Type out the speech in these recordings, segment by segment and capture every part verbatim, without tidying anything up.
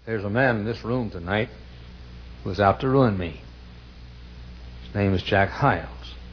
There's a man in this room tonight who's out to ruin me. His name is Jack Hyles.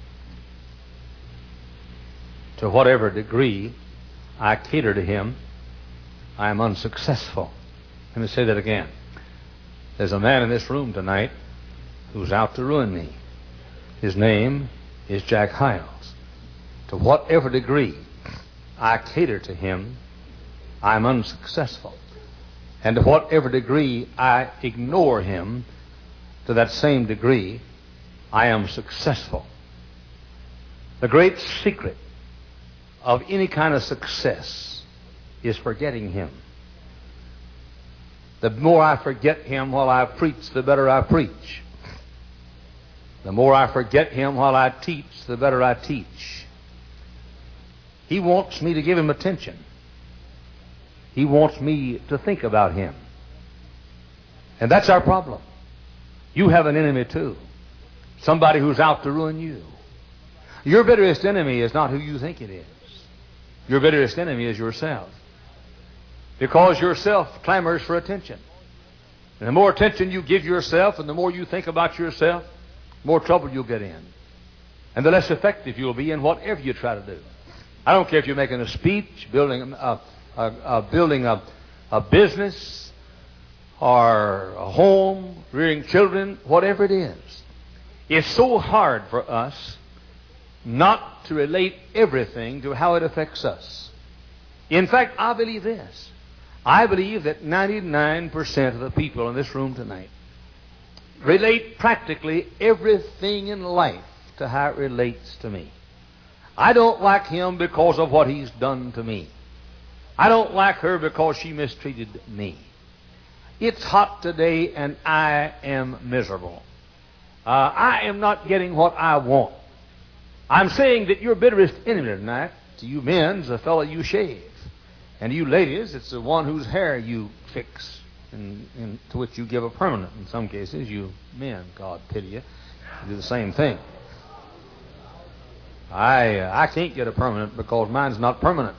To whatever degree I cater to him, I am unsuccessful. Let me say that again. There's a man in this room tonight who's out to ruin me. His name is Jack Hyles. To whatever degree I cater to him, I'm unsuccessful. And to whatever degree I ignore him, to that same degree, I am successful. The great secret of any kind of success is forgetting him. The more I forget him while I preach, the better I preach. The more I forget him while I teach, the better I teach. He wants me to give him attention. He wants me to think about him. And that's our problem. You have an enemy too. Somebody who's out to ruin you. Your bitterest enemy is not who you think it is. Your bitterest enemy is yourself. Because yourself clamors for attention. And the more attention you give yourself and the more you think about yourself, the more trouble you'll get in. And the less effective you'll be in whatever you try to do. I don't care if you're making a speech, building a, a, a, building a, a business, or a home, rearing children, whatever it is. It's so hard for us not to relate everything to how it affects us. In fact, I believe this. I believe that ninety-nine percent of the people in this room tonight relate practically everything in life to how it relates to me. I don't like him because of what he's done to me. I don't like her because she mistreated me. It's hot today and I am miserable. Uh, I am not getting what I want. I'm saying that your bitterest enemy tonight, to you men, is the fellow you shave. And to you ladies, it's the one whose hair you fix, and, and to which you give a permanent. In some cases, you men, God pity you, do the same thing. I uh, I can't get a permanent because mine's not permanent.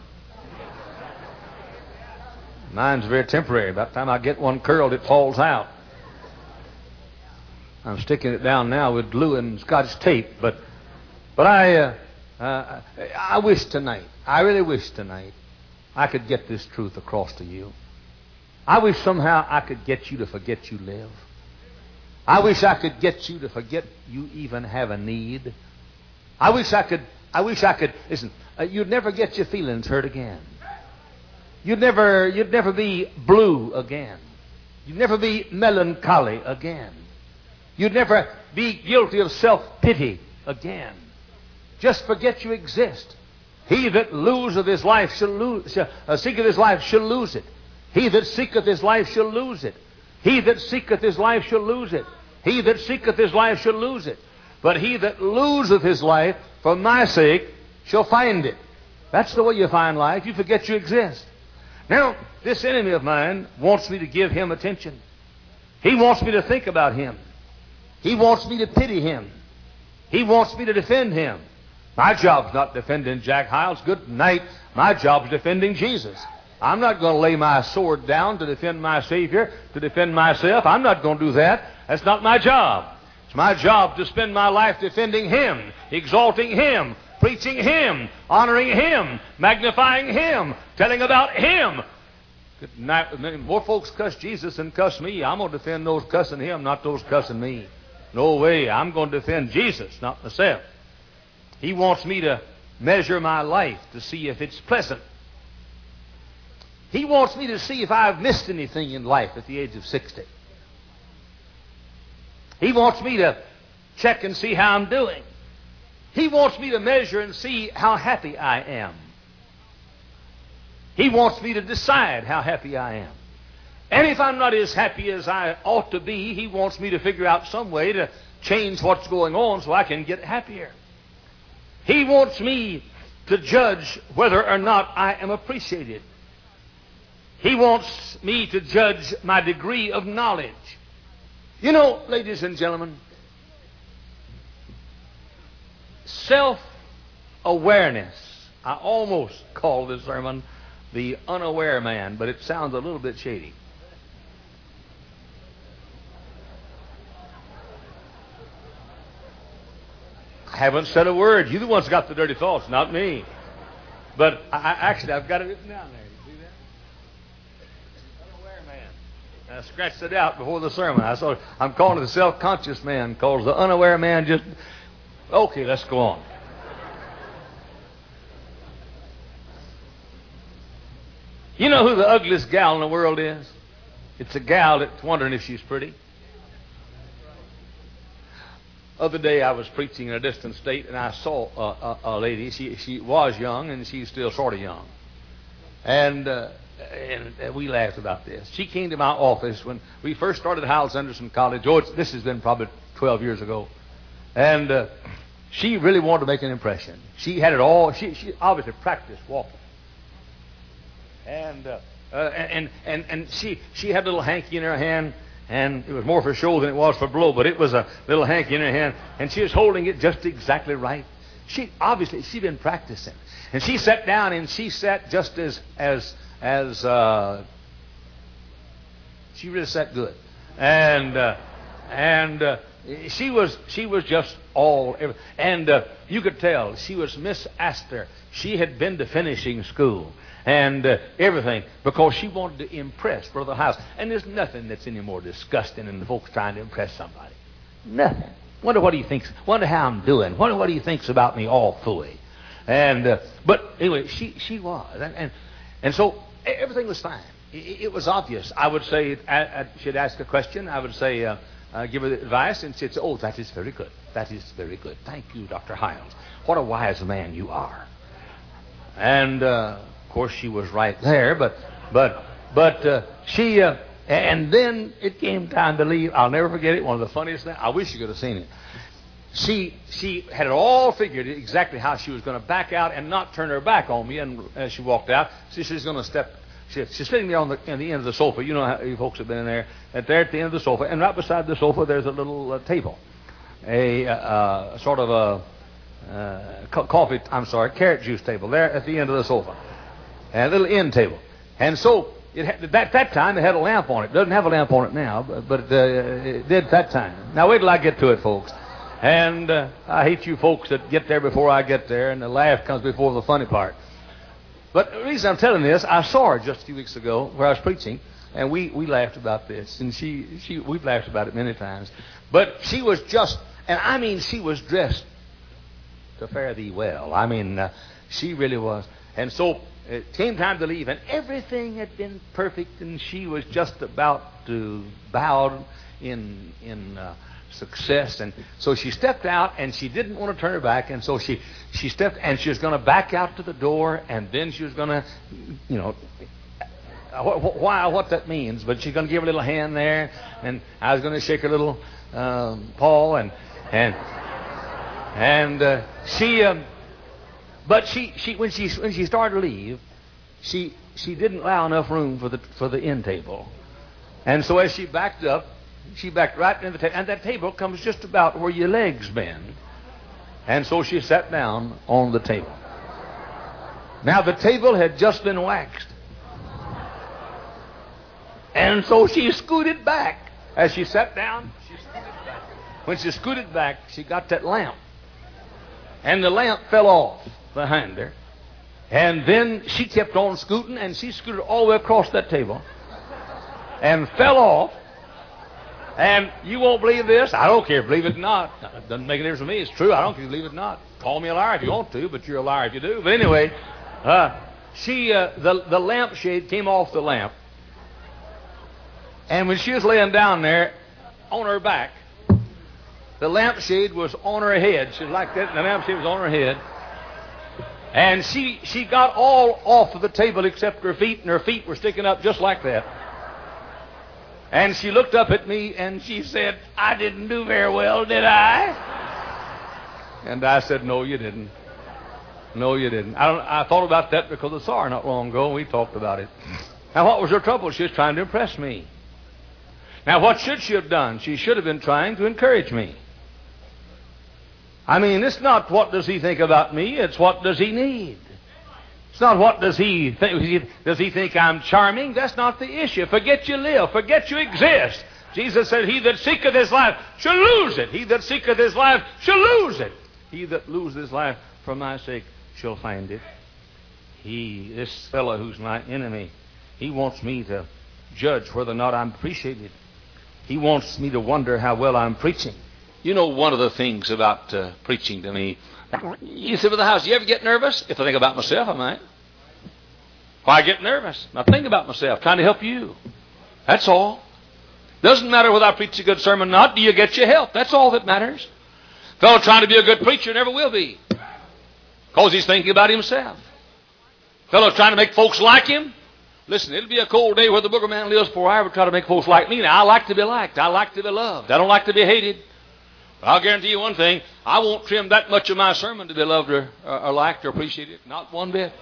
Mine's very temporary. By the time I get one curled, it falls out. I'm sticking it down now with glue and Scotch tape, but but I uh, uh, I wish tonight, I really wish tonight, I could get this truth across to you. I wish somehow I could get you to forget you live. I wish I could get you to forget you even have a need. I wish I could, I wish I could, listen, uh, you'd never get your feelings hurt again. You'd never, you'd never be blue again. You'd never be melancholy again. You'd never be guilty of self-pity again. Just forget you exist. He that loseth his life shall lose, shall, uh, seeketh his life shall lose it. He that seeketh his life shall lose it. He that seeketh his life shall lose it. He that seeketh his life shall lose it. But he that loseth his life for my sake shall find it. That's the way you find life. You forget you exist. Now, this enemy of mine wants me to give him attention. He wants me to think about him. He wants me to pity him. He wants me to defend him. My job's not defending Jack Hyles. Good night. My job's defending Jesus. I'm not going to lay my sword down to defend my Savior, to defend myself. I'm not going to do that. That's not my job. It's my job to spend my life defending him, exalting him, preaching him, honoring him, magnifying him, telling about him. Good night. More folks cuss Jesus than cuss me. I'm going to defend those cussing him, not those cussing me. No way. I'm going to defend Jesus, not myself. He wants me to measure my life to see if it's pleasant. He wants me to see if I've missed anything in life at the age of sixty. He wants me to check and see how I'm doing. He wants me to measure and see how happy I am. He wants me to decide how happy I am. And if I'm not as happy as I ought to be, he wants me to figure out some way to change what's going on so I can get happier. He wants me to judge whether or not I am appreciated. He wants me to judge my degree of knowledge. You know, ladies and gentlemen, self-awareness. I almost call this sermon the unaware man, but it sounds a little bit shady. haven't said a word. You're the ones got the dirty thoughts, not me. But I, I actually, I've got it written down there. You see that? Unaware man. I scratched it out before the sermon. I saw. I'm calling it the self-conscious man, because the unaware man just. Okay, let's go on. You know who the ugliest gal in the world is? It's a gal that's wondering if she's pretty. Other day I was preaching in a distant state, and I saw a, a, a lady. She she was young, and she's still sort of young. And, uh, and we laughed about this. She came to my office when we first started Hyles Anderson College. Oh, this has been probably twelve years ago. And uh, she really wanted to make an impression. She had it all. She, she obviously practiced walking. And, uh, uh, and and and she she had a little hanky in her hand, and it was more for show than it was for blow, but it was a little hanky in her hand, and she was holding it just exactly right. She obviously she'd been practicing, and she sat down, and she sat just as as as uh, she really sat good, and uh, and uh, she was she was just all and uh, you could tell she was Miss Astor. She had been to finishing school. And uh, everything, because she wanted to impress Brother Hyles. And there's nothing that's any more disgusting than the folks trying to impress somebody. Nothing. Wonder what he thinks. Wonder how I'm doing. Wonder what he thinks about me all fooey. And uh, but anyway, she she was, and and, and so everything was fine. It, it was obvious. I would say I, I, she'd ask a question. I would say uh, uh, give her the advice, and she'd say, "Oh, that is very good. That is very good. Thank you, Doctor Hyles. What a wise man you are." And. Uh, Of course, she was right there, but but but uh, she uh, and then it came time to leave. I'll never forget it. One of the funniest things. I wish you could have seen it. She she had it all figured exactly how she was going to back out and not turn her back on me. And as she walked out, she, she's going to step. She, she's sitting there on the on the end of the sofa. You know how you folks have been in there. At there at the end of the sofa, and right beside the sofa, there's a little uh, table, a uh, sort of a uh, co- coffee. I'm sorry, carrot juice table there at the end of the sofa. And a little end table. And so, it had, at that time, it had a lamp on it. It doesn't have a lamp on it now, but, but uh, it did that time. Now, wait till I get to it, folks. And uh, I hate you folks that get there before I get there, and the laugh comes before the funny part. But the reason I'm telling this, I saw her just a few weeks ago where I was preaching, and we, we laughed about this. And she, she we've laughed about it many times. But she was just, and I mean she was dressed to fare thee well. I mean, uh, she really was. And so, it came time to leave, and everything had been perfect, and she was just about to bow in in uh, success. And so she stepped out, and she didn't want to turn her back, and so she she stepped, and she was going to back out to the door, and then she was going to, you know, why what that means, but she's going to give her a little hand there, and I was going to shake her little um, paw, and and and uh, she. Um, But she, she when she when she started to leave, she she didn't allow enough room for the for the end table, and so as she backed up, she backed right into the table, and that table comes just about where your legs bend, and so she sat down on the table. Now the table had just been waxed, and so she scooted back as she sat down. She scooted back. When she scooted back, she got that lamp, and the lamp fell off behind her, and then she kept on scooting, and she scooted all the way across that table and fell off. And you won't believe this. I don't care, believe it or not. It doesn't make a difference to me. It's true. I don't care if you believe it or not. Call me a liar if you want to, but you're a liar if you do. But anyway, uh, she uh, the the lampshade came off the lamp, and when she was laying down there on her back, the lampshade was on her head. She was like that, and the lampshade was on her head. And she, she got all off of the table except her feet, and her feet were sticking up just like that. And she looked up at me, and she said, "I didn't do very well, did I?" And I said, "No, you didn't. No, you didn't." I, don't, I thought about that because I saw her not long ago, and we talked about it. Now, what was her trouble? She was trying to impress me. Now, what should she have done? She should have been trying to encourage me. I mean, it's not what does he think about me, it's what does he need. It's not what does he think, does he think I'm charming? That's not the issue. Forget you live, forget you exist. Jesus said, "He that seeketh his life shall lose it. He that seeketh his life shall lose it." He that loses his life for my sake shall find it. He, this fellow who's my enemy, he wants me to judge whether or not I'm appreciated. He wants me to wonder how well I'm preaching. You know, one of the things about uh, preaching to me, you sit with the house, you ever get nervous? If I think about myself, I might. Why I get nervous? I think about myself, trying to help you. That's all. Doesn't matter whether I preach a good sermon or not. Do you get your help? That's all that matters. Fellow trying to be a good preacher never will be, because he's thinking about himself. Fellow trying to make folks like him. Listen, it'll be a cold day where the booger man lives before I ever try to make folks like me. Now, I like to be liked. I like to be loved. I don't like to be hated. But I'll guarantee you one thing. I won't trim that much of my sermon to be loved or, or, or liked or appreciated. Not one bit.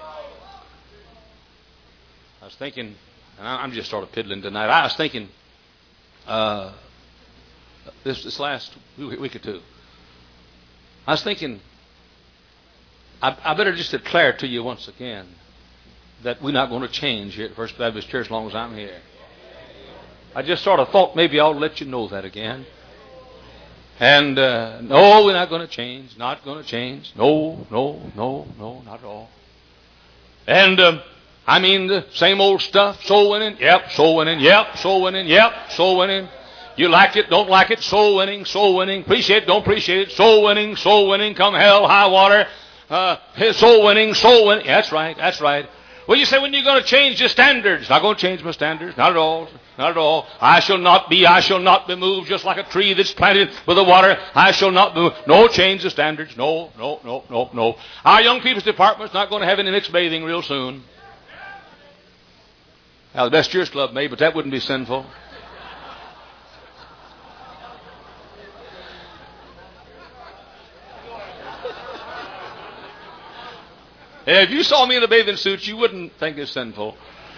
I was thinking, and I'm just sort of piddling tonight. I was thinking uh, this, this last week or two. I was thinking, I, I better just declare to you once again that we're not going to change here at First Baptist Church as long as I'm here. I just sort of thought maybe I'll let you know that again. And uh, no, we're not going to change. Not going to change. No, no, no, no, not at all. And um, I mean the same old stuff. Soul winning. Yep. Soul winning. Yep. Soul winning. Yep. Soul winning. You like it, don't like it. Soul winning. Soul winning. Appreciate it, don't appreciate it. Soul winning. Soul winning. Come hell, high water. Uh, soul winning. Soul winning. Yeah, that's right. That's right. Well, you say, when are you going to change your standards? Not going to change my standards. Not at all. Not at all. I shall not be, I shall not be moved, just like a tree that's planted with the water. I shall not move. No, change the standards. No, no, no, no, no. Our young people's department's not going to have any mixed bathing real soon. Now, the Best Years Club may, but that wouldn't be sinful. If you saw me in a bathing suit, you wouldn't think it's sinful.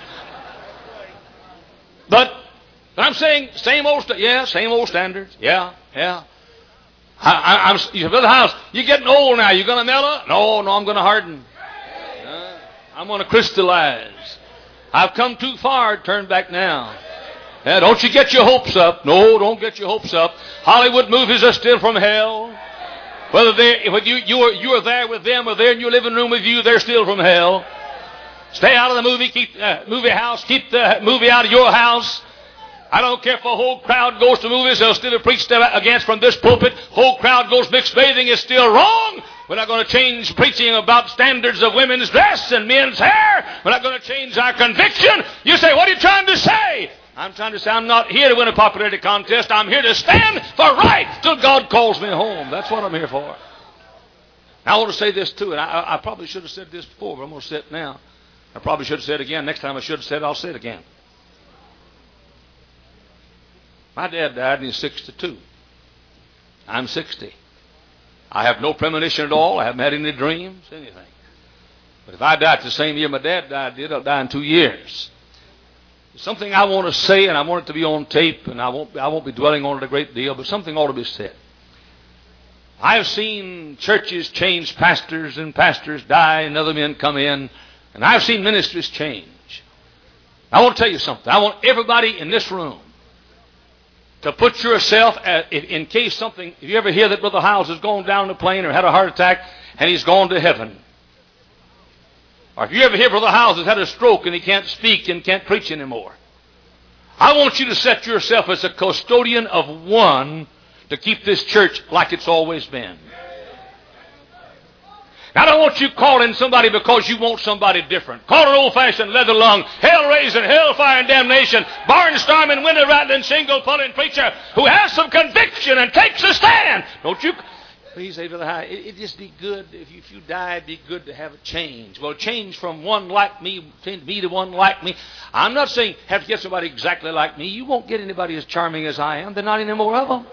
But, but I'm saying, same old, st- yeah, same old standards. Yeah, yeah. I, I, I'm, you Brother House, you're getting old now. You're going to mellow? No, no, I'm going to harden. Uh, I'm going to crystallize. I've come too far to turn back now. Yeah, don't you get your hopes up. No, don't get your hopes up. Hollywood movies are still from hell. Whether they, whether you you are you are there with them or they're in your living room with you, they're still from hell. Stay out of the movie, keep uh, movie house, keep the movie out of your house. I don't care if a whole crowd goes to movies, they'll still be preached against from this pulpit. Whole crowd goes mixed bathing is still wrong. We're not going to change preaching about standards of women's dress and men's hair. We're not going to change our conviction. You say, what are you trying to say? I'm trying to say I'm not here to win a popularity contest. I'm here to stand for right till God calls me home. That's what I'm here for. Now, I want to say this too, and I, I probably should have said this before, but I'm going to say it now. I probably should have said it again. Next time I should have said it, I'll say it again. My dad died when he was sixty-two. I'm sixty. I have no premonition at all. I haven't had any dreams, anything. But if I died the same year my dad died, did, I'll die in two years. Something I want to say, and I want it to be on tape, and I won't, I won't be dwelling on it a great deal, but something ought to be said. I have seen churches change pastors, and pastors die, and other men come in, and I've seen ministries change. I want to tell you something. I want everybody in this room to put yourself, at, in, in case something, if you ever hear that Brother Hiles has gone down the plane or had a heart attack, and he's gone to heaven. Or if you ever hear Brother Hiles has had a stroke and he can't speak and can't preach anymore. I want you to set yourself as a custodian of one to keep this church like it's always been. I don't want you calling somebody because you want somebody different. Call an old-fashioned leather lung, hell-raising, hellfire and damnation, barnstorming, window-rattling, shingle-pulling preacher who has some conviction and takes a stand. Don't you... Please say to the high, it'd just be good, if you, if you die, it'd be good to have a change. Well, change from one like me, change me to one like me. I'm not saying have to get somebody exactly like me. You won't get anybody as charming as I am. There's not any more of them.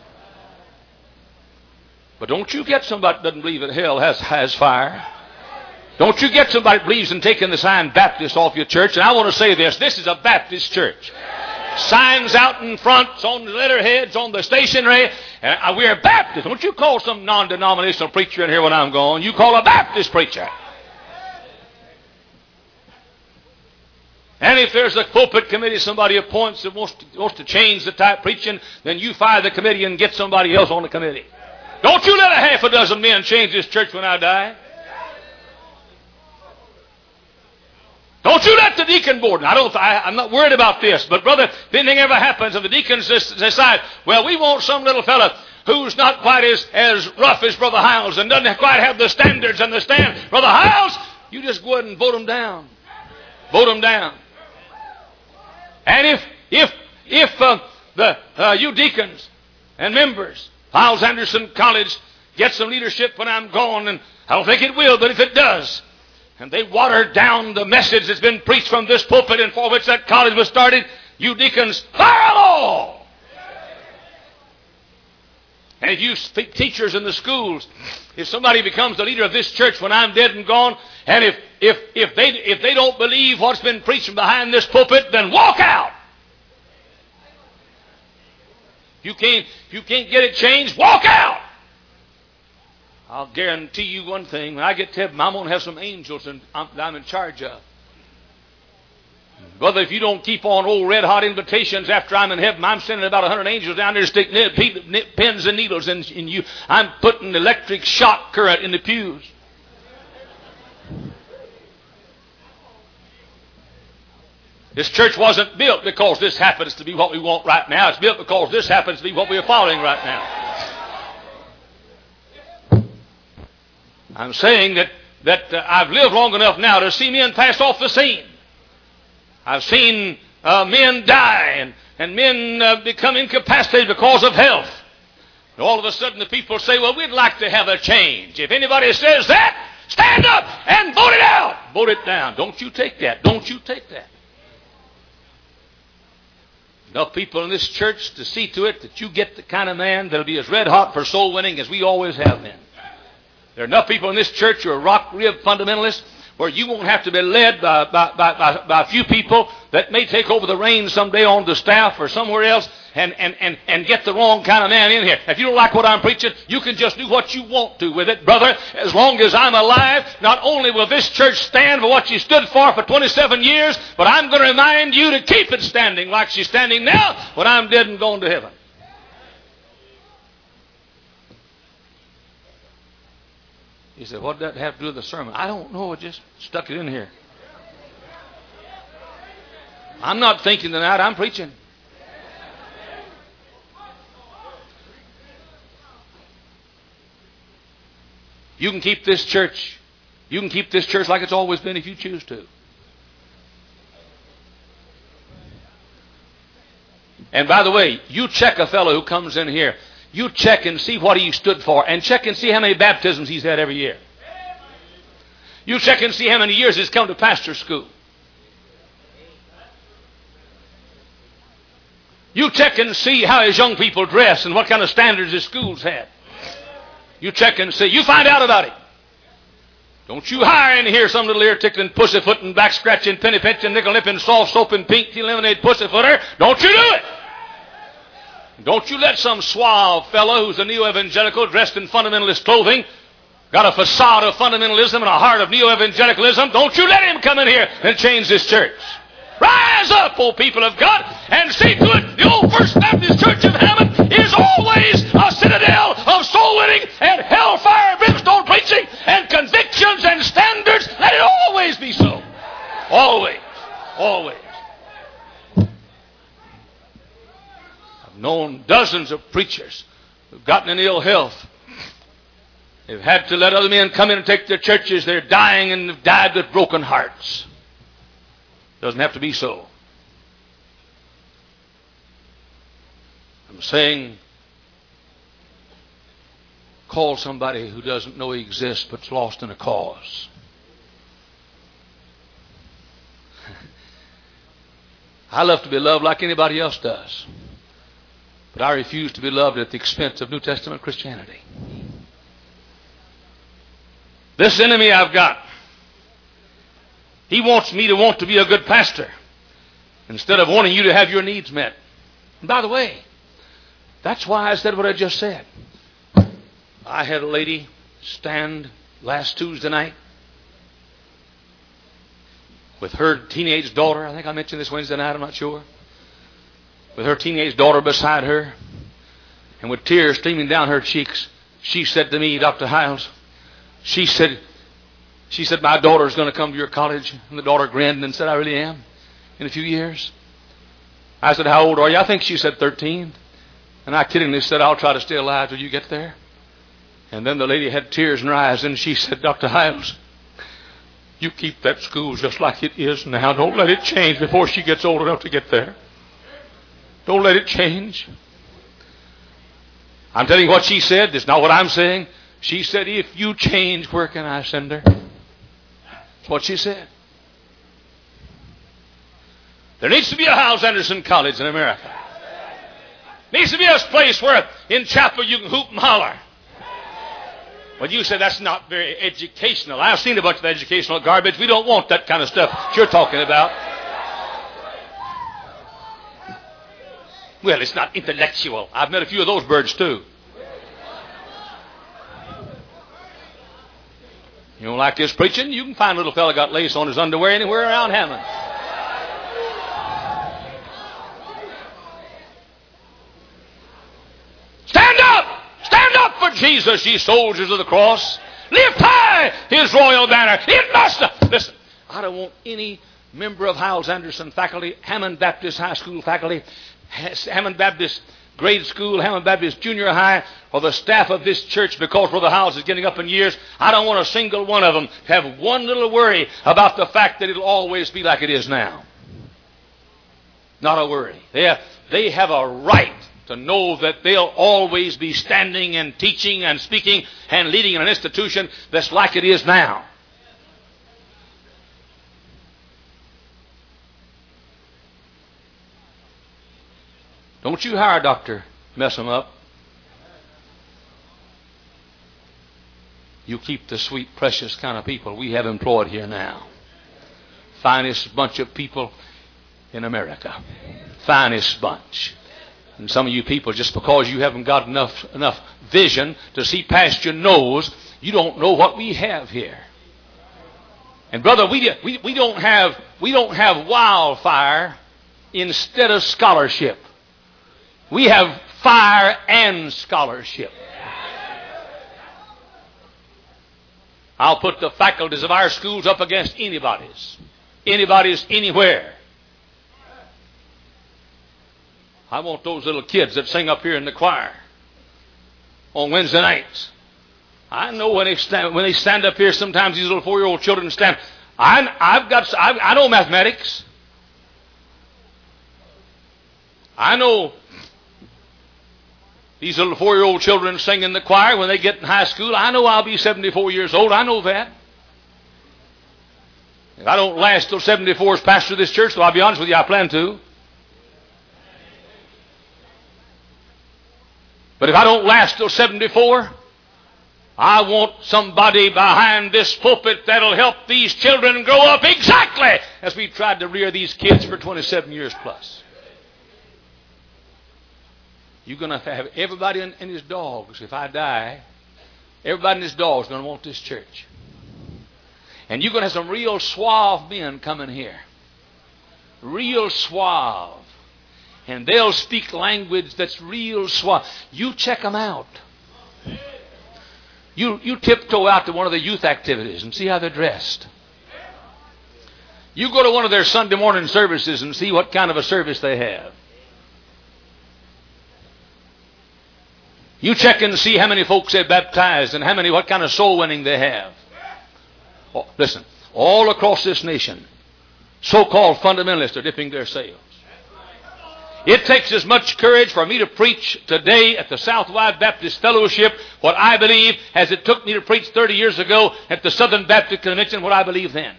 But don't you get somebody that doesn't believe that hell has, has fire. Don't you get somebody that believes in taking the sign Baptist off your church. And I want to say this, this is a Baptist church. Signs out in front, on the letterheads, on the stationery. And we're Baptist. Don't you call some non-denominational preacher in here when I'm gone. You call a Baptist preacher. And if there's a pulpit committee somebody appoints that wants to, wants to change the type of preaching, then you fire the committee and get somebody else on the committee. Don't you let a half a dozen men change this church when I die. Don't you let the deacon board. I don't. I, I'm not worried about this, but brother, if anything ever happens, if the deacons decide, well, we want some little fella who's not quite as, as rough as Brother Hiles and doesn't quite have the standards and the stand, Brother Hiles, you just go ahead and vote him down. Vote him down. And if if if uh, the uh, you deacons and members, Hiles Anderson College gets some leadership when I'm gone, and I don't think it will, but if it does, and they water down the message that's been preached from this pulpit and for which that college was started, you deacons, fire them all! And if you teachers in the schools, if somebody becomes the leader of this church when I'm dead and gone, and if if if they if they don't believe what's been preached from behind this pulpit, then walk out. You can't you can't get it changed, walk out. I'll guarantee you one thing. When I get to heaven, I'm going to have some angels and I'm, I'm in charge of. Brother, if you don't keep on old red-hot invitations after I'm in heaven, I'm sending about a hundred angels down there to stick nip, nip, pins and needles in, in you. I'm putting electric shock current in the pews. This church wasn't built because this happens to be what we want right now. It's built because this happens to be what we are following right now. I'm saying that, that uh, I've lived long enough now to see men pass off the scene. I've seen uh, men die and, and men uh, become incapacitated because of health. And all of a sudden the people say, well, we'd like to have a change. If anybody says that, stand up and vote it out. Vote it down. Don't you take that. Don't you take that. Enough people in this church to see to it that you get the kind of man that'll be as red hot for soul winning as we always have been. There are enough people in this church who are rock rib fundamentalists where you won't have to be led by, by, by, by, by a few people that may take over the reins someday on the staff or somewhere else and, and, and, and get the wrong kind of man in here. If you don't like what I'm preaching, you can just do what you want to with it. Brother, as long as I'm alive, not only will this church stand for what she stood for for twenty-seven years, but I'm going to remind you to keep it standing like she's standing now when I'm dead and gone to heaven. He said, what did that have to do with the sermon? I don't know. I just stuck it in here. I'm not thinking tonight. I'm preaching. You can keep this church. You can keep this church like it's always been if you choose to. And by the way, you check a fellow who comes in here. You check and see what he stood for, and check and see how many baptisms he's had every year. You check and see how many years he's come to pastor school. You check and see how his young people dress and what kind of standards his schools had. You check and see. You find out about it. Don't you hire in here some little ear-tickling, pussyfooting, back-scratching, penny-pinching, nickel-nipping, soft-soaping, pink tea lemonade pussyfooter. Don't you do it. Don't you let some suave fellow who's a neo-evangelical dressed in fundamentalist clothing, got a facade of fundamentalism and a heart of neo-evangelicalism, don't you let him come in here and change this church. Rise up, O people of God, and see to it the old First Baptist Church of Hammond is always a citadel of soul winning and hellfire brimstone preaching and convictions and standards. Let it always be so. Always. Always. Known dozens of preachers who've gotten in ill health. They've had to let other men come in and take their churches. They're dying and have died with broken hearts. Doesn't have to be so. I'm saying, call somebody who doesn't know he exists but's lost in a cause. I love to be loved like anybody else does. But I refuse to be loved at the expense of New Testament Christianity. This enemy I've got, he wants me to want to be a good pastor instead of wanting you to have your needs met. And by the way, that's why I said what I just said. I had a lady stand last Tuesday night with her teenage daughter. I think I mentioned this Wednesday night, I'm not sure. With her teenage daughter beside her, and with tears streaming down her cheeks, she said to me, Doctor Hiles, she said, she said, my daughter's going to come to your college. And the daughter grinned and said, I really am, in a few years. I said, how old are you? I think she said thirteen. And I kiddingly said, I'll try to stay alive till you get there. And then the lady had tears in her eyes, and she said, Doctor Hiles, you keep that school just like it is now. Don't let it change before she gets old enough to get there. Don't let it change. I'm telling you what she said. That's not what I'm saying. She said, if you change, where can I send her? That's what she said. There needs to be a Hyles Anderson College in America. There needs to be a place where in chapel you can hoop and holler. Well, you said that's not very educational. I've seen a bunch of educational garbage. We don't want that kind of stuff that you're talking about. Well, it's not intellectual. I've met a few of those birds too. You don't like this preaching? You can find a little fella got lace on his underwear anywhere around Hammond. Stand up! Stand up for Jesus, ye soldiers of the cross. Lift high his royal banner. It must. Listen, I don't want any member of Hyles Anderson faculty, Hammond Baptist High School faculty, Hammond Baptist grade school, Hammond Baptist junior high, or the staff of this church, because Brother Hyles is getting up in years. I don't want a single one of them to have one little worry about the fact that it'll always be like it is now. Not a worry. They have, they have a right to know that they'll always be standing and teaching and speaking and leading an institution that's like it is now. Don't you hire a doctor, mess them up. You keep the sweet, precious kind of people we have employed here now. Finest bunch of people in America. Finest bunch. And some of you people, just because you haven't got enough enough vision to see past your nose, you don't know what we have here. And brother, we we we don't have we don't have wildfire instead of scholarship. We have fire and scholarship. I'll put the faculties of our schools up against anybody's. Anybody's anywhere. I want those little kids that sing up here in the choir on Wednesday nights. I know when they stand, when they stand up here, sometimes these little four-year-old children stand. I, I've got, I, I know mathematics. I know these little four-year-old children sing in the choir when they get in high school. I know I'll be seventy-four years old. I know that. If I don't last till seventy-four as pastor of this church, though I'll be honest with you, I plan to. But if I don't last till seventy-four, I want somebody behind this pulpit that'll help these children grow up exactly as we tried to rear these kids for twenty-seven years plus. You're going to have everybody and his dogs. If I die, everybody and his dogs are going to want this church. And you're going to have some real suave men coming here. Real suave. And they'll speak language that's real suave. You check them out. You, you tiptoe out to one of the youth activities and see how they're dressed. You go to one of their Sunday morning services and see what kind of a service they have. You check and see how many folks they've baptized and how many, what kind of soul winning they have. Oh, listen, all across this nation, so-called fundamentalists are dipping their sails. It takes as much courage for me to preach today at the Southwide Baptist Fellowship what I believe as it took me to preach thirty years ago at the Southern Baptist Convention what I believe then.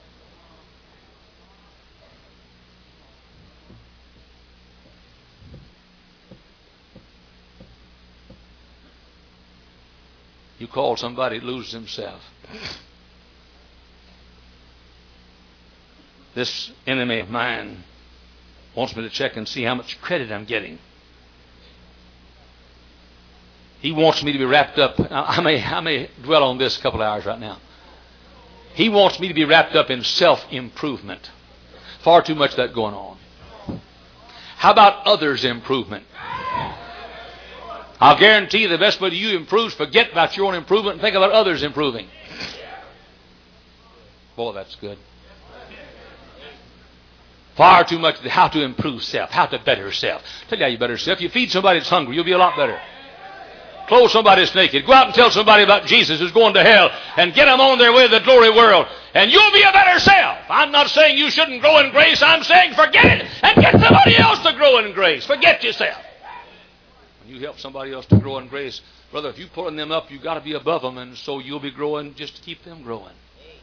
You call somebody lose himself. This enemy of mine wants me to check and see how much credit I'm getting. He wants me to be wrapped up. I may, I may dwell on this a couple of hours right now. He wants me to be wrapped up in self-improvement. Far too much of that going on. How about others' improvement? I'll guarantee you the best way you improve is forget about your own improvement and think about others improving. Boy, that's good. Far too much how to improve self, how to better self. Tell you how you better self. You feed somebody that's hungry, you'll be a lot better. Clothe somebody that's naked. Go out and tell somebody about Jesus who's going to hell and get them on their way to the glory world. And you'll be a better self. I'm not saying you shouldn't grow in grace. I'm saying forget it and get somebody else to grow in grace. Forget yourself. When you help somebody else to grow in grace, brother, if you're pulling them up, you've got to be above them, and so you'll be growing just to keep them growing.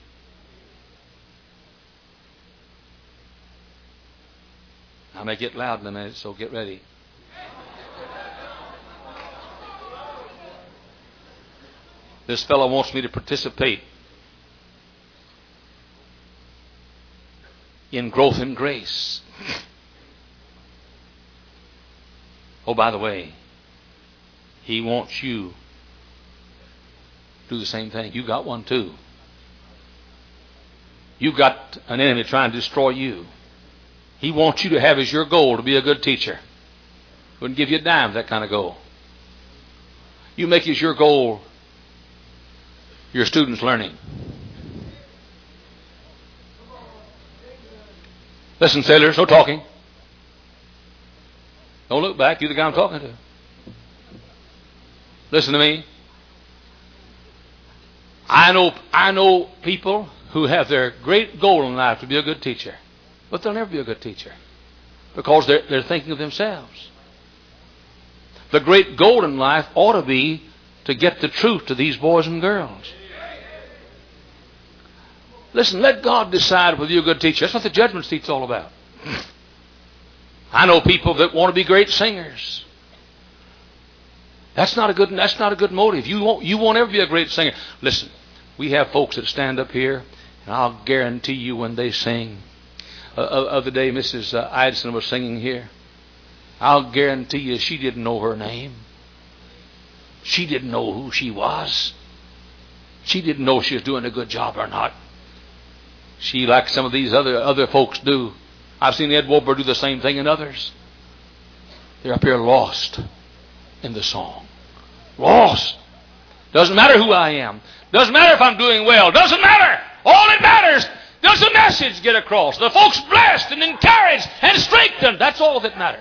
I may get loud in a minute, so get ready. This fellow wants me to participate in growth in grace. Oh, by the way, he wants you to do the same thing. You got one too. You got an enemy trying to destroy you. He wants you to have as your goal to be a good teacher. Wouldn't give you a dime for that kind of goal. You make as your goal your students learning. Listen, sailors, no talking. Don't look back. You're the guy I'm talking to. Listen to me. I know, I know people who have their great goal in life to be a good teacher. But they'll never be a good teacher because they're, they're thinking of themselves. The great goal in life ought to be to get the truth to these boys and girls. Listen, let God decide whether you're a good teacher. That's what the judgment seat's all about. I know people that want to be great singers. That's not a good, that's not a good motive. You won't, you won't ever be a great singer. Listen, we have folks that stand up here, and I'll guarantee you when they sing. Uh, other day, Missus Idson was singing here. I'll guarantee you she didn't know her name. She didn't know who she was. She didn't know if she was doing a good job or not. She, like some of these other other folks do. I've seen Ed Wilber do the same thing in others. They're up here lost in the song. Lost. Doesn't matter who I am. Doesn't matter if I'm doing well. Doesn't matter. All that matters, does the message get across? The folks blessed and encouraged and strengthened. That's all that matters.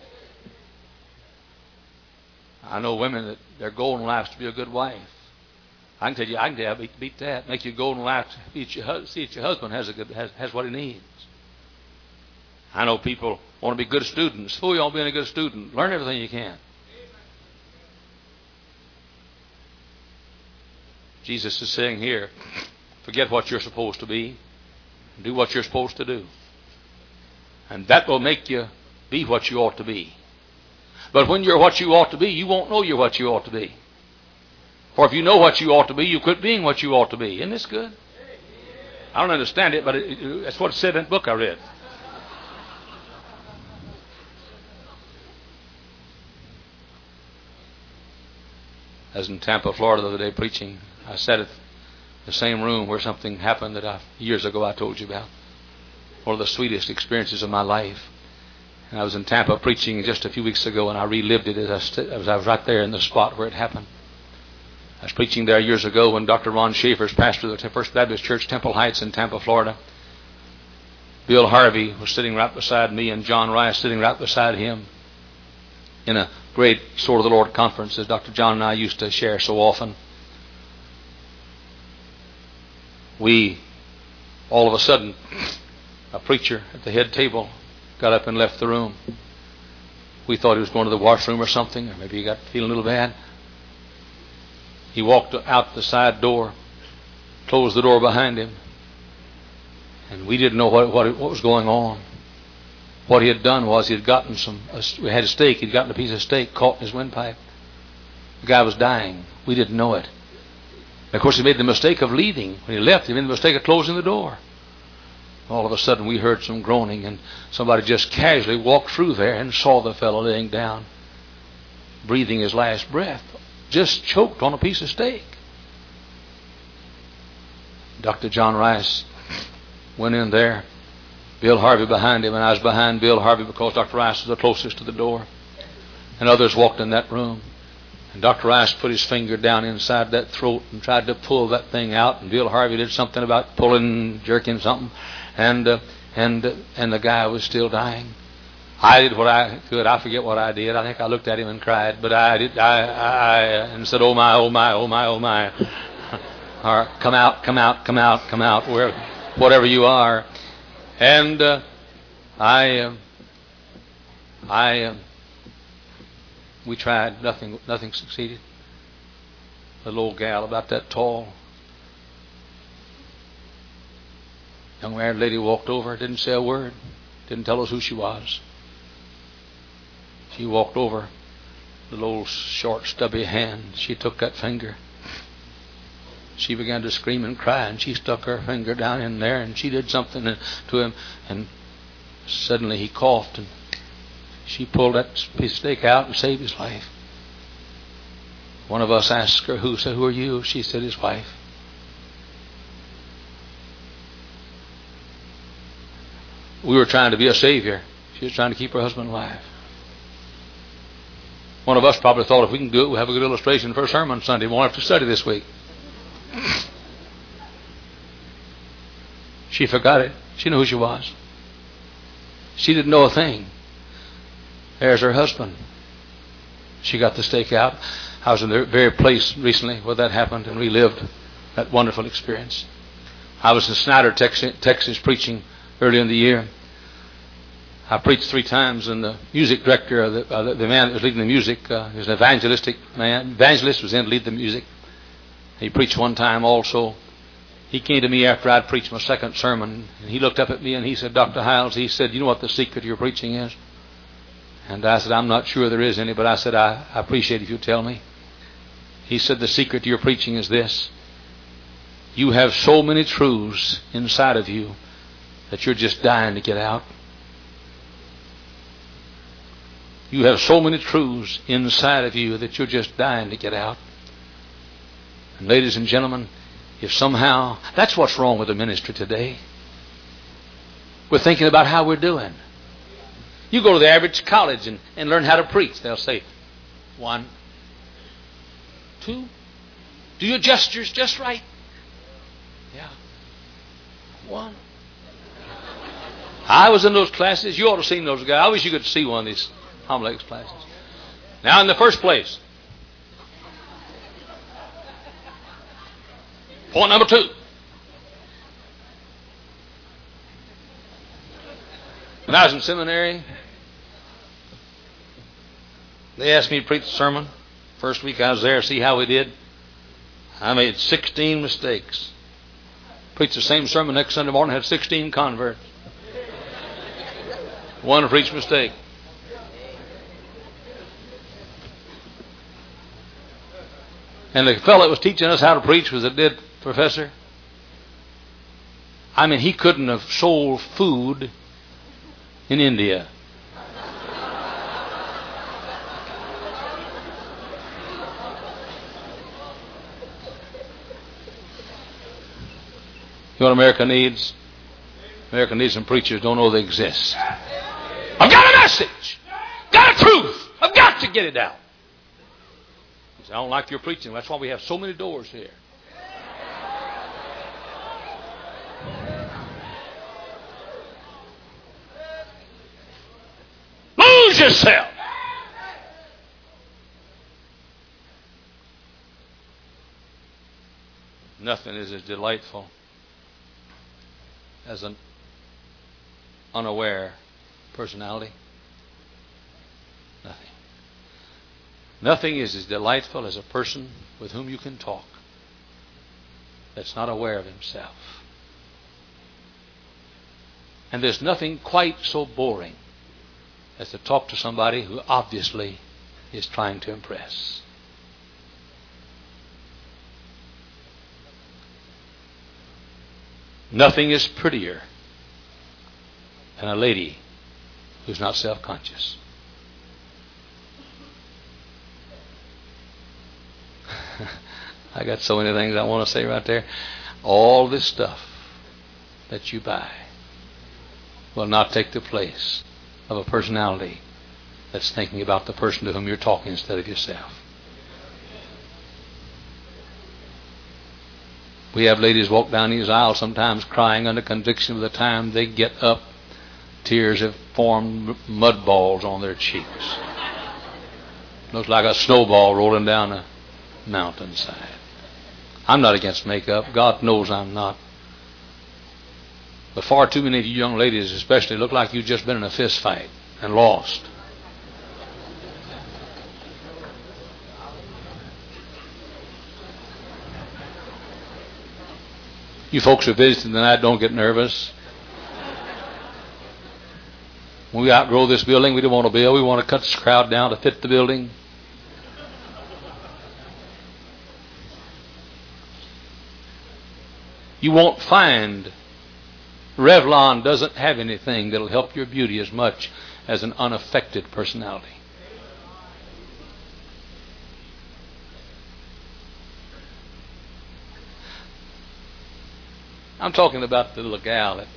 I know women that their goal in life is to be a good wife. I can tell you, I can tell you, beat that. Make your goal in life to beat your, see that your husband has a good, has, has what he needs. I know people want to be good students. Fool you on being a good student. Learn everything you can. Jesus is saying here, forget what you're supposed to be. Do what you're supposed to do. And that will make you be what you ought to be. But when you're what you ought to be, you won't know you're what you ought to be. For if you know what you ought to be, you quit being what you ought to be. Isn't this good? I don't understand it, but it, it, that's what it said in the book I read. I was in Tampa, Florida the other day preaching. I sat at the same room where something happened that I, years ago I told you about. One of the sweetest experiences of my life. And I was in Tampa preaching just a few weeks ago, and I relived it as I, st- as I was right there in the spot where it happened. I was preaching there years ago when Doctor Ron Schaefer's pastor of the First Baptist Church, Temple Heights in Tampa, Florida. Bill Harvey was sitting right beside me, and John Rice sitting right beside him in a great Sword of the Lord conference, as Doctor John and I used to share so often. We, all of a sudden, a preacher at the head table got up and left the room. We thought he was going to the washroom or something, or maybe he got feeling a little bad. He walked out the side door, closed the door behind him, and we didn't know what, what, what was going on. What he had done was he had gotten some, we had a steak, he'd gotten a piece of steak caught in his windpipe. The guy was dying. We didn't know it. Of course, he made the mistake of leaving. When he left, he made the mistake of closing the door. All of a sudden, we heard some groaning, and somebody just casually walked through there and saw the fellow laying down, breathing his last breath, just choked on a piece of steak. Doctor John Rice went in there, Bill Harvey behind him, and I was behind Bill Harvey because Doctor Rice was the closest to the door. And others walked in that room. And Doctor Rice put his finger down inside that throat and tried to pull that thing out. And Bill Harvey did something about pulling, jerking something. And uh, and uh, and the guy was still dying. I did what I could. I forget what I did. I think I looked at him and cried. But I did. I, I, I and said, "Oh my, oh my, oh my, oh my." Or come out, come out, come out, come out, where, whatever you are. And uh, I, uh, I, uh, we tried. Nothing, nothing succeeded. The little gal about that tall, young married lady walked over, didn't say a word, didn't tell us who she was. She walked over, the little short, stubby hand. She took that finger. She began to scream and cry, and she stuck her finger down in there, and she did something to him, and suddenly he coughed, and she pulled that piece of steak out and saved his life. One of us asked her, who said, "Who are you?" She said, "His wife." We were trying to be a savior. She was trying to keep her husband alive. One of us probably thought, if we can do it, we'll have a good illustration for a sermon Sunday. We won't have to study this week. She forgot it. She knew who she was. She didn't know a thing. There's her husband. She got the stake out. I was in the very place recently where that happened and relived that wonderful experience. I was in Snyder, Texas, Texas preaching early in the year. I preached three times, and the music director, uh, the, uh, the man that was leading the music, uh, he was an evangelistic man. Evangelist was in to lead the music. He preached one time also. He came to me after I'd preached my second sermon, and he looked up at me and he said, "Doctor Hiles," he said, "you know what the secret of your preaching is?" And I said, "I'm not sure there is any, but I said, I, I appreciate it if you tell me." He said, "The secret to your preaching is this. You have so many truths inside of you that you're just dying to get out. You have so many truths inside of you that you're just dying to get out." And ladies and gentlemen, if somehow, that's what's wrong with the ministry today. We're thinking about how we're doing. You go to the average college and, and learn how to preach. They'll say, one, two, do your gestures just right. Yeah. One. I was in those classes. You ought to have seen those guys. I wish you could see one of these homiletics classes. Now, in the first place, point number two. When I was in seminary, they asked me to preach a sermon. First week I was there, see how we did. I made sixteen mistakes. Preached the same sermon next Sunday morning, had sixteen converts. One for each mistake. And the fellow that was teaching us how to preach was a dead professor. I mean, he couldn't have sold food in India. You know what America needs? America needs some preachers who don't know they exist. I've got a message. Got a truth. I've got to get it out. I don't like your preaching. That's why we have so many doors here. Lose yourself. Nothing is as delightful as an unaware personality. Nothing. Nothing is as delightful as a person with whom you can talk that's not aware of himself. And there's nothing quite so boring as to talk to somebody who obviously is trying to impress. Nothing is prettier than a lady who's not self-conscious. I got so many things I want to say right there. All this stuff that you buy will not take the place of a personality that's thinking about the person to whom you're talking instead of yourself. We have ladies walk down these aisles sometimes crying under conviction of the time they get up. Tears have formed mud balls on their cheeks. Looks like a snowball rolling down a mountainside. I'm not against makeup. God knows I'm not. But far too many of you young ladies especially look like you've just been in a fist fight and lost. You folks who are visiting tonight, don't get nervous. When we outgrow this building, we don't want to build. We want to cut this crowd down to fit the building. You won't find Revlon doesn't have anything that'll help your beauty as much as an unaffected personality. I'm talking about the little gal that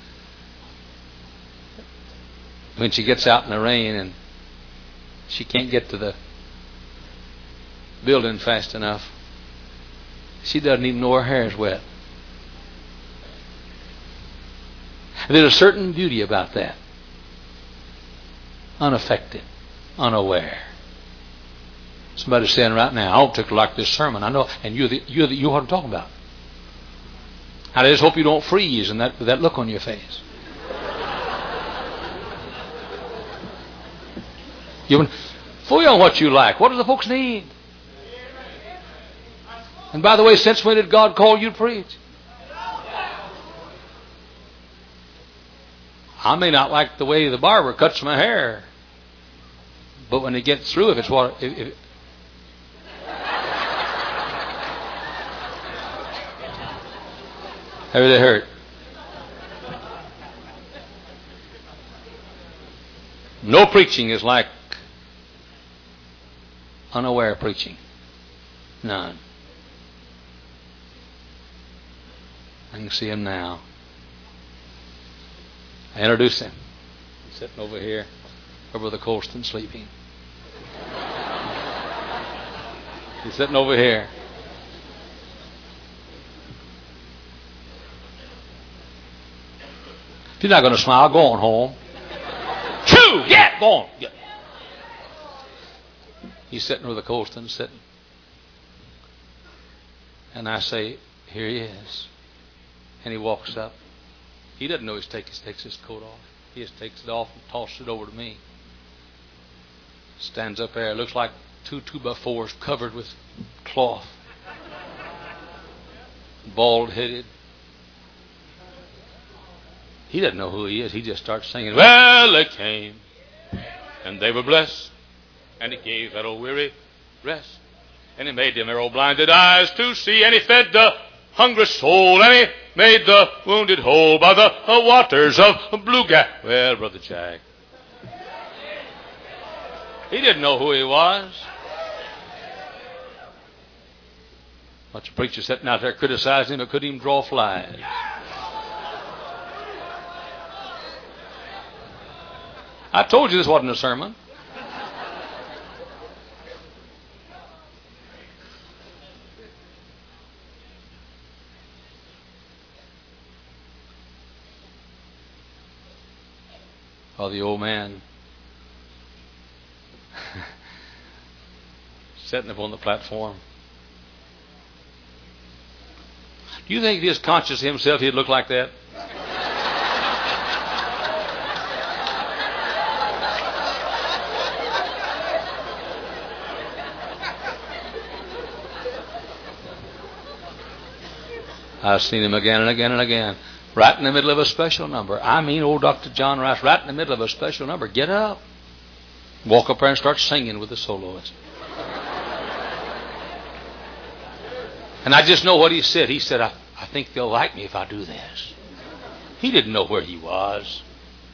when she gets out in the rain and she can't get to the building fast enough, she doesn't even know her hair is wet. There's a certain beauty about that. Unaffected, unaware. Somebody's saying right now, I hope to like this sermon. I know, and you're the, you're the, you know what I'm talking about. I just hope you don't freeze and that, with that look on your face. You fool on what you like. What do the folks need? And by the way, since when did God call you to preach? I may not like the way the barber cuts my hair, but when it gets through, if it's what, if, if that really hurt. No preaching is like unaware preaching. None. I can see him now. I introduced him. He's sitting over here, where Brother Colston sleeping. He's sitting over here. If you're not going to smile, go on home. Chew! Yeah, go on. Yeah. He's sitting where the Colston's sitting. And I say, here he is. And he walks up. He doesn't know he's take, he takes his coat off. He just takes it off and tosses it over to me. Stands up there. Looks like two two by fours covered with cloth. Bald-headed. He doesn't know who he is. He just starts singing, well, they came, and they were blessed, and he gave that old weary rest. And he made them their old blinded eyes to see, and he fed the hungry soul, and he made the wounded whole by the uh, waters of blue gas. Well, Brother Jack, he didn't know who he was. A bunch of preachers sitting out there criticizing him, but couldn't even draw flies. I told you this wasn't a sermon. Oh, the old man sitting up on the platform. Do you think if he was conscious of himself, he'd look like that? I've seen him again and again and again. Right in the middle of a special number. I mean, old Doctor John Rice, right in the middle of a special number. Get up. Walk up there and start singing with the soloist. And I just know what he said. He said, I, I think they'll like me if I do this. He didn't know where he was.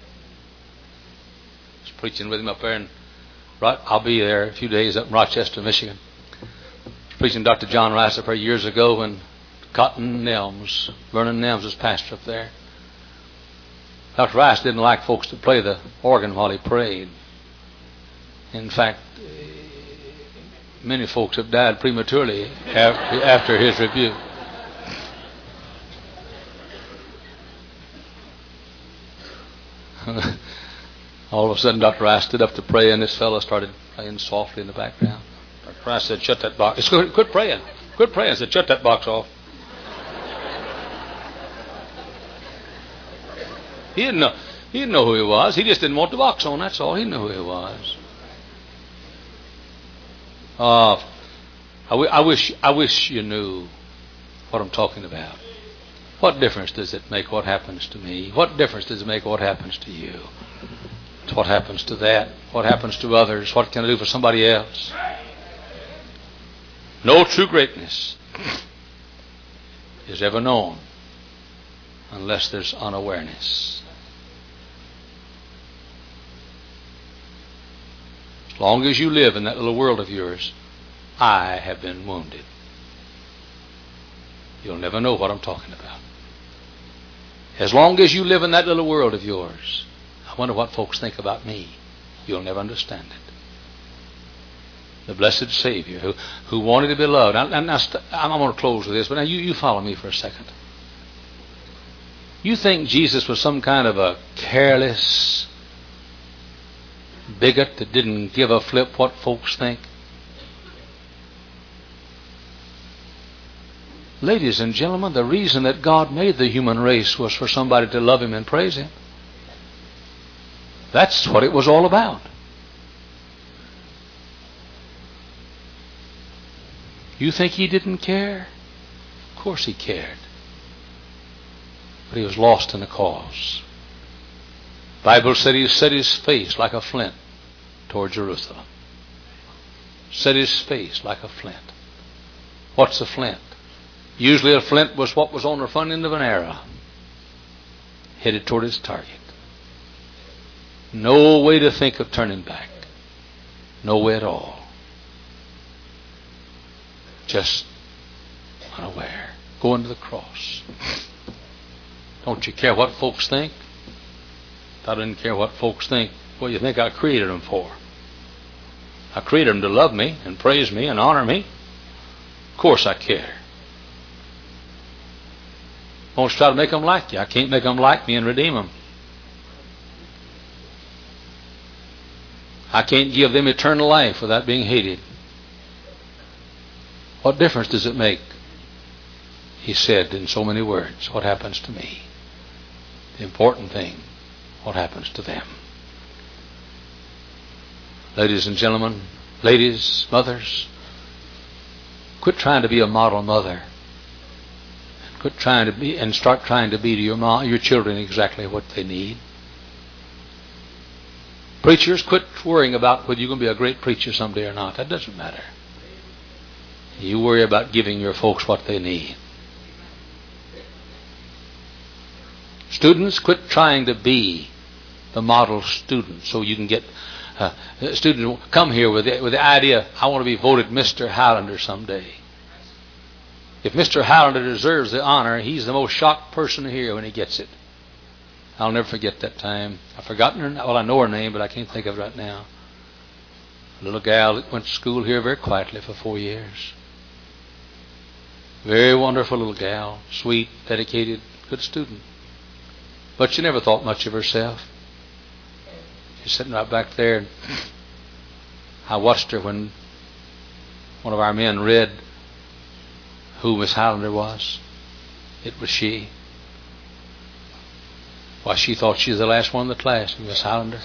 I was preaching with him up there. And right, I'll be there a few days up in Rochester, Michigan. I was preaching Doctor John Rice up there years ago when Cotton Nelms, Vernon Nelms was pastor up there. Doctor Rice didn't like folks to play the organ while he prayed. In fact, many folks have died prematurely after his rebuke. All of a sudden, Doctor Rice stood up to pray, and this fellow started playing softly in the background. Doctor Rice said, "Shut that box." Quit, quit praying. Quit praying. I said, "Shut that box off." He didn't know. He didn't know who he was. He just didn't want the box on. That's all. He knew who he was. Uh, I, w- I wish. I wish you knew what I'm talking about. What difference does it make what happens to me? What difference does it make what happens to you? It's what happens to that. What happens to others? What can I do for somebody else? No true greatness is ever known unless there's unawareness. As long as you live in that little world of yours, I have been wounded. You'll never know what I'm talking about. As long as you live in that little world of yours, I wonder what folks think about me. You'll never understand it. The blessed Savior who, who wanted to be loved. Now, now, now, I'm going to close with this, but now you, you follow me for a second. You think Jesus was some kind of a careless bigot that didn't give a flip what folks think? Ladies and gentlemen, the reason that God made the human race was for somebody to love Him and praise Him. That's what it was all about. You think He didn't care? Of course He cared. But He was lost in the cause. The Bible said He set His face like a flint toward Jerusalem. Set His face like a flint. What's a flint? Usually a flint was what was on the front end of an arrow, headed toward its target. No way to think of turning back. No way at all. Just unaware. Going to the cross. Don't you care what folks think? If I didn't care what folks think, what do you think I created them for? I created them to love me and praise me and honor me. Of course I care. I want to try to make them like you. I can't make them like me and redeem them. I can't give them eternal life without being hated. What difference does it make? He said in so many words, what happens to me? The important thing, what happens to them? Ladies and gentlemen, ladies, mothers, quit trying to be a model mother. Quit trying to be and start trying to be to your mom, your children exactly what they need. Preachers, quit worrying about whether you're going to be a great preacher someday or not. That doesn't matter. You worry about giving your folks what they need. Students, quit trying to be the model student so you can get uh, students come here with the, with the idea, I want to be voted Mister Highlander someday. If Mister Highlander deserves the honor, he's the most shocked person here when he gets it. I'll never forget that time. I've forgotten her. Well, I know her name, but I can't think of it right now. A little gal that went to school here very quietly for four years. Very wonderful little gal. Sweet, dedicated, good student. But she never thought much of herself. She's sitting right back there. And I watched her when one of our men read who Miss Highlander was. It was she. Why, she thought she was the last one in the class, Miss Highlander.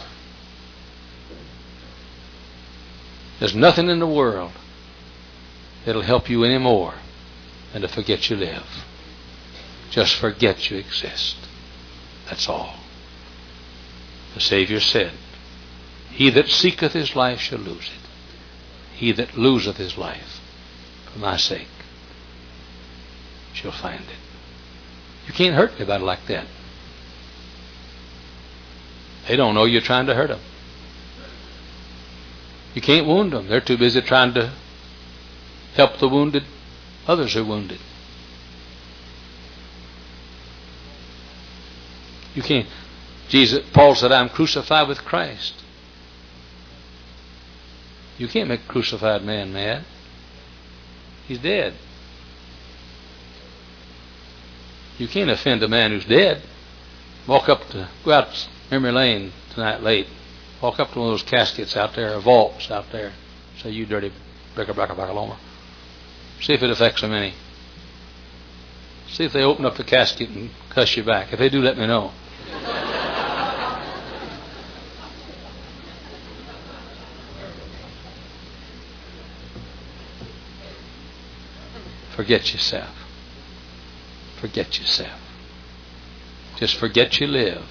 There's nothing in the world that'll help you any more than to forget you live. Just forget you exist. That's all. The Savior said, he that seeketh his life shall lose it. He that loseth his life for my sake shall find it. You can't hurt anybody like that. They don't know you're trying to hurt them. You can't wound them. They're too busy trying to help the wounded. Others are wounded. You can't. Jesus, Paul said, I'm crucified with Christ. You can't make a crucified man mad. He's dead. You can't offend a man who's dead. Walk up to, go out Memory Lane tonight late. Walk up to one of those caskets out there, or vaults out there. Say, you dirty bricker, bricker, bricker, lomer. See if it affects them any. See if they open up the casket and cuss you back. If they do, let me know. Forget yourself. Forget yourself. Just forget you live.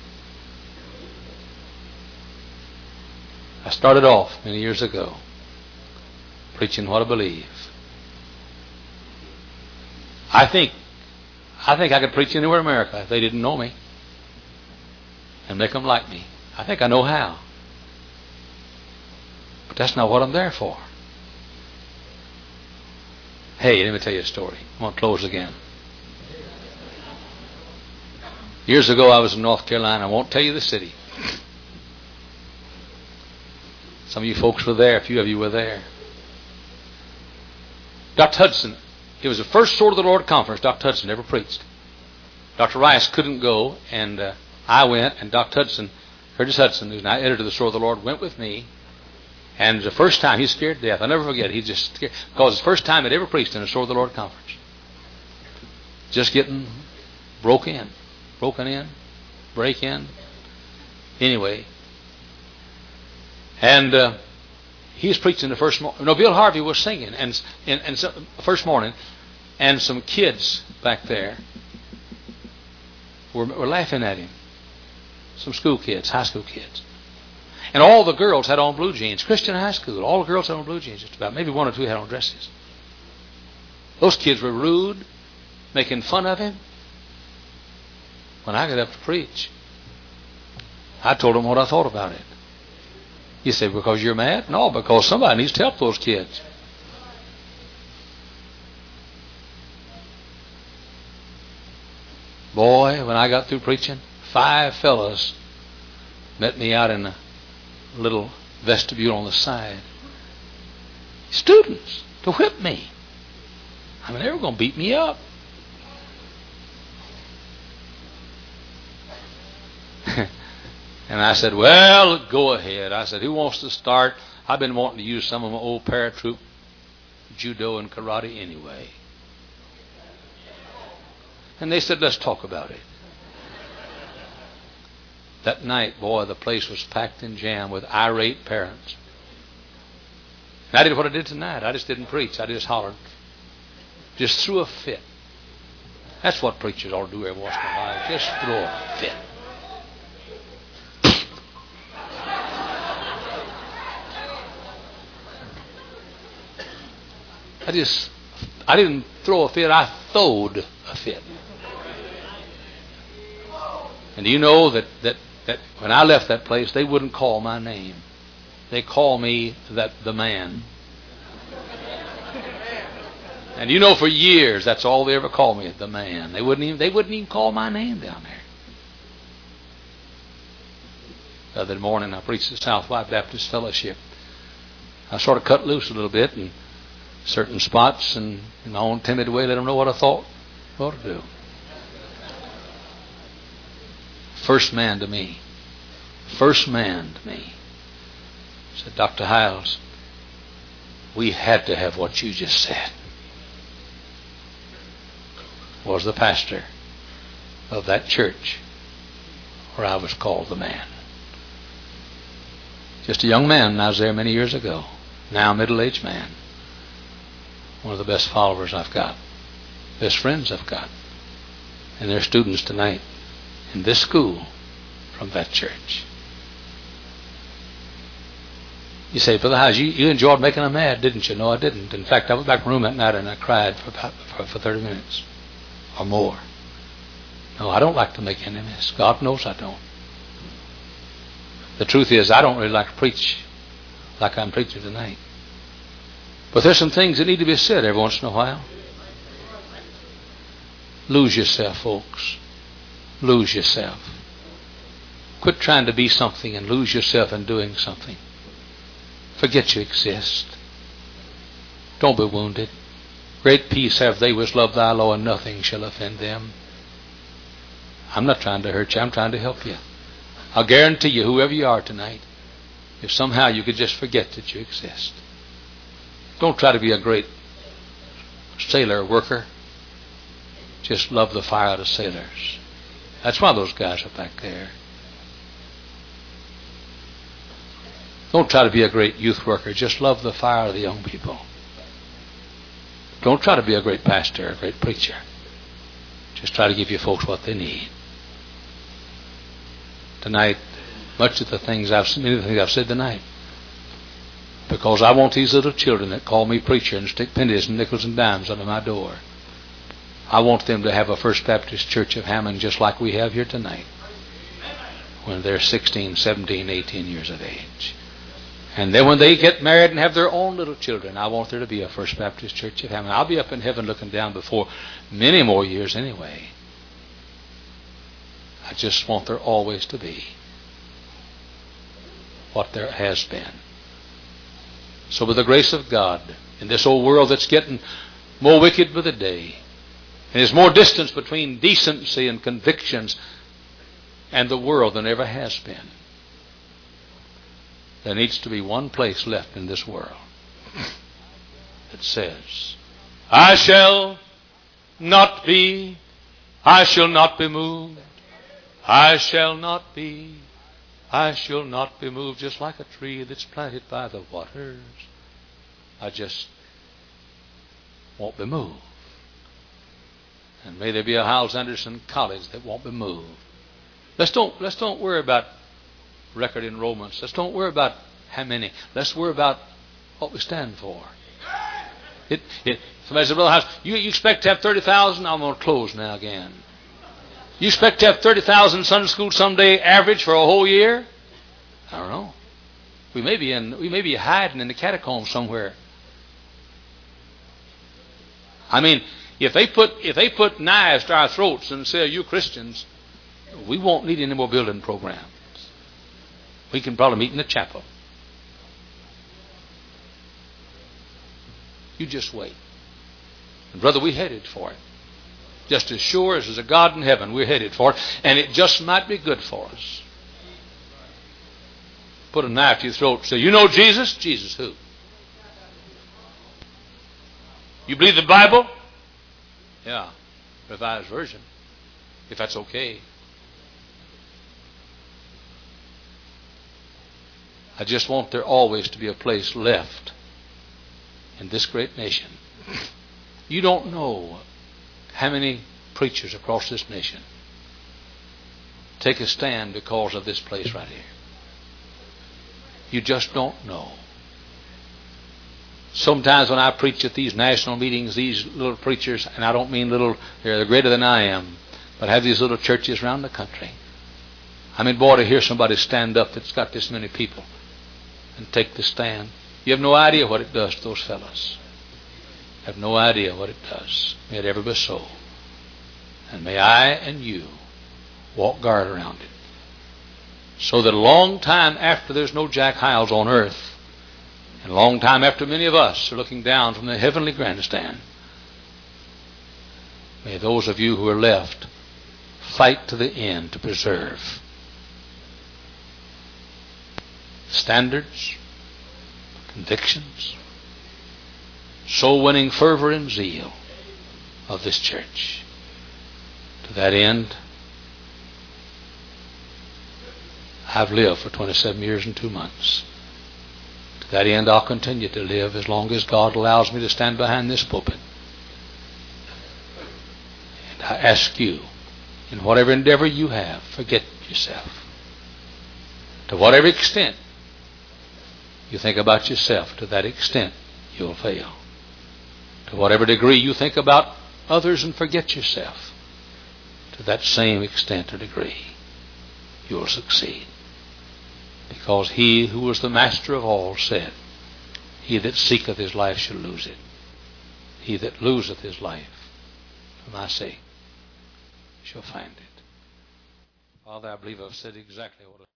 I started off many years ago preaching what I believe. I think I think I could preach anywhere in America if they didn't know me and make them like me. I think I know how. But that's not what I'm there for. Hey, let me tell you a story. I'm going to close again. Years ago, I was in North Carolina. I won't tell you the city. Some of you folks were there. A few of you were there. Doctor Hudson, it was the first Sword of the Lord conference Doctor Hudson ever preached. Doctor Rice couldn't go, and uh, I went, and Doctor Hudson, Curtis Hudson, who's now editor of the Sword of the Lord, went with me. And the first time, he's scared to death. I'll never forget it. He's just scared. Because it's the first time he'd ever preached in a Sword of the Lord conference. Just getting broke in. Broken in. Break in. Anyway. And uh, he's preaching the first morning. No, Bill Harvey was singing. And, and, and so, first morning. And some kids back there were, were laughing at him. Some school kids. High school kids. And all the girls had on blue jeans. Christian high school. All the girls had on blue jeans just about. Maybe one or two had on dresses. Those kids were rude, making fun of him. When I got up to preach, I told them what I thought about it. You say, because you're mad? No, because somebody needs to help those kids. Boy, when I got through preaching, five fellas met me out in the little vestibule on the side. Students to whip me. I mean, they were going to beat me up. And I said, well, go ahead. I said, who wants to start? I've been wanting to use some of my old paratroop judo and karate anyway. And they said, let's talk about it. That night, boy, the place was packed and jammed with irate parents. And I did what I did tonight. I just didn't preach. I just hollered. Just threw a fit. That's what preachers ought to do every once in a while. Just throw a fit. I just, I didn't throw a fit. I throwed a fit. And do you know that, that that when I left that place, they wouldn't call my name. They call me that the man. And you know, for years, that's all they ever called me, the man. They wouldn't even they wouldn't even call my name down there. The other morning, I preached at Southwide Baptist Fellowship. I sort of cut loose a little bit in certain spots, and in my own timid way, let them know what I thought I ought to do. First man to me. First man to me. Said, Doctor Hiles, we had to have what you just said. Was the pastor of that church where I was called the man. Just a young man, and I was there many years ago. Now a middle-aged man. One of the best followers I've got. Best friends I've got. And they're students tonight in this school from that church. You say, Brother Howes, you, you enjoyed making them mad, didn't you? No, I didn't. In fact, I went back to my room that night and I cried for about for, for thirty minutes or more. No, I don't like to make enemies. God knows I don't. The truth is, I don't really like to preach like I'm preaching tonight. But there's some things that need to be said every once in a while. Lose yourself, folks. Lose yourself. Quit trying to be something and lose yourself in doing something. Forget you exist. Don't be wounded. Great peace have they which love thy law, and nothing shall offend them. I'm not trying to hurt you. I'm trying to help you. I'll guarantee you, whoever you are tonight, if somehow you could just forget that you exist. Don't try to be a great sailor worker. Just love the fire of the sailors. That's why those guys are back there. Don't try to be a great youth worker. Just love the fire of the young people. Don't try to be a great pastor or a great preacher. Just try to give your folks what they need. Tonight, much of the things I've many of the things I've said tonight, because I want these little children that call me preacher and stick pennies and nickels and dimes under my door, I want them to have a First Baptist Church of Hammond just like we have here tonight, when they're sixteen, seventeen, eighteen years of age. And then when they get married and have their own little children, I want there to be a First Baptist Church of Hammond. I'll be up in heaven looking down before many more years anyway. I just want there always to be what there has been. So with the grace of God, in this old world that's getting more wicked by the day, and there's more distance between decency and convictions and the world than ever has been, there needs to be one place left in this world that says, I shall not be, I shall not be moved, I shall not be, I shall not be moved, just like a tree that's planted by the waters. I just won't be moved. And may there be a Hyles Anderson College that won't be moved. Let's don't let's don't worry about record enrollments. Let's don't worry about how many. Let's worry about what we stand for. It, it, somebody said, Brother Hyles, you, you expect to have thirty thousand? I'm going to close now again. You expect to have thirty thousand in Sunday school someday average for a whole year? I don't know. We may be in, we may be hiding in the catacombs somewhere. I mean, if they put if they put knives to our throats and say, you Christians, we won't need any more building programs. We can probably meet in the chapel. You just wait. And brother, we're headed for it. Just as sure as there's a God in heaven, we're headed for it. And it just might be good for us. Put a knife to your throat and say, you know Jesus? Jesus who? You believe the Bible? Yeah. Revised Version. If that's okay. I just want there always to be a place left in this great nation. You don't know how many preachers across this nation take a stand because of this place right here. You just don't know. Sometimes when I preach at these national meetings, these little preachers, and I don't mean little, they're greater than I am, but have these little churches around the country. I mean, boy, to hear somebody stand up that's got this many people and take the stand. You have no idea what it does to those fellows. You have no idea what it does. May it ever be so. And may I and you walk guard around it. So that a long time after there's no Jack Hyles on earth, and a long time after many of us are looking down from the heavenly grandstand, may those of you who are left fight to the end to preserve standards, convictions, soul-winning fervor and zeal of this church. To that end, I've lived for twenty-seven years and two months. To that end, I'll continue to live as long as God allows me to stand behind this pulpit. And I ask you, in whatever endeavor you have, forget yourself. To whatever extent you think about yourself, to that extent you'll fail. To whatever degree you think about others and forget yourself, to that same extent or degree you'll succeed. Because he who was the master of all said, he that seeketh his life shall lose it. He that loseth his life for my sake shall find it. Father, I believe I've said exactly what I